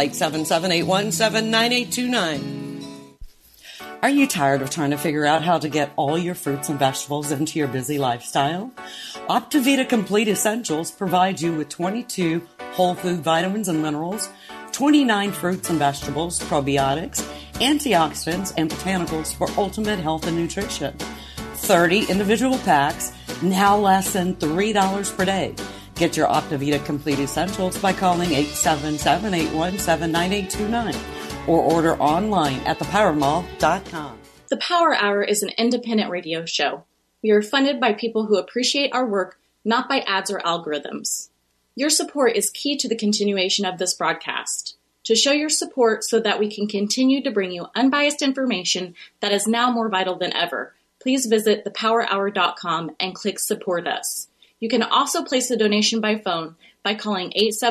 877-817-9829. Are you tired of trying to figure out how to get all your fruits and vegetables into your busy lifestyle? Optivita Complete Essentials provides you with 22 whole food vitamins and minerals, 29 fruits and vegetables, probiotics, antioxidants, and botanicals for ultimate health and nutrition. 30 individual packs, now less than $3 per day. Get your Optivita Complete Essentials by calling 877-817-9829 or order online at thepowermall.com. The Power Hour is an independent radio show. We are funded by people who appreciate our work, not by ads or algorithms. Your support is key to the continuation of this broadcast. To show your support so that we can continue to bring you unbiased information that is now more vital than ever, please visit thepowerhour.com and click Support Us. You can also place a donation by phone by calling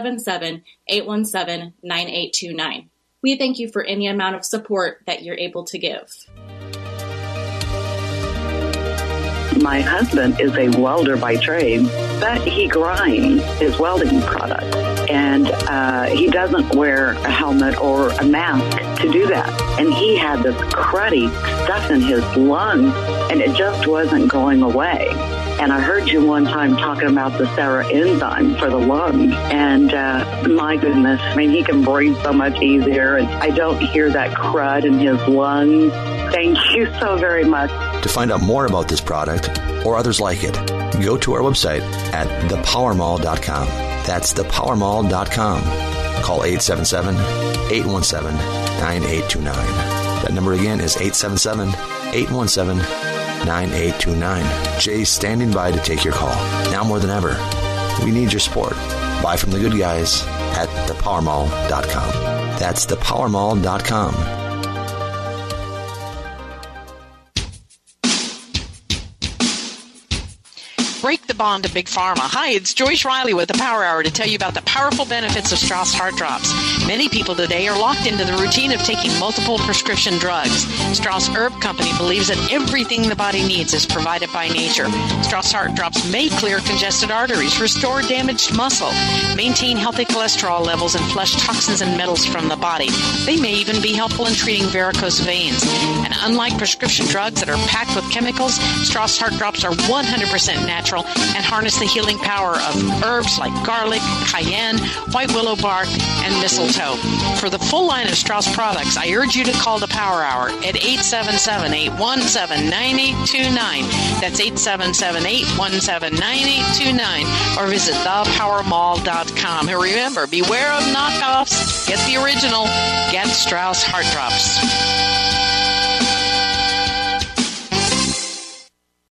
877-817-9829. We thank you for any amount of support that you're able to give. My husband is a welder by trade, but he grinds his welding product. And he doesn't wear a helmet or a mask to do that. And he had this cruddy stuff in his lungs, and it just wasn't going away. And I heard you one time talking about the Sarah enzyme for the lungs. And my goodness, I mean, he can breathe so much easier. And I don't hear that crud in his lungs. Thank you so very much. To find out more about this product or others like it, go to our website at thepowermall.com. That's thepowermall.com. Call 877-817-9829. That number again is 877-817-9829. Jay's standing by to take your call. Now more than ever, we need your support. Buy from the good guys at thepowermall.com. That's thepowermall.com. Break the bond to Big Pharma. Hi, it's Joyce Riley with the Power Hour to tell you about the powerful benefits of Strauss Heart Drops. Many people today are locked into the routine of taking multiple prescription drugs. Strauss Herb Company believes that everything the body needs is provided by nature. Strauss Heart Drops may clear congested arteries, restore damaged muscle, maintain healthy cholesterol levels, and flush toxins and metals from the body. They may even be helpful in treating varicose veins. And unlike prescription drugs that are packed with chemicals, Strauss Heart Drops are 100% natural and harness the healing power of herbs like garlic, cayenne, white willow bark, and mistletoe. For the full line of Strauss products, I urge you to call the Power Hour at 877-817-9829. That's 877-817-9829. Or visit thepowermall.com. And remember, beware of knockoffs. Get the original. Get Strauss Heart Drops.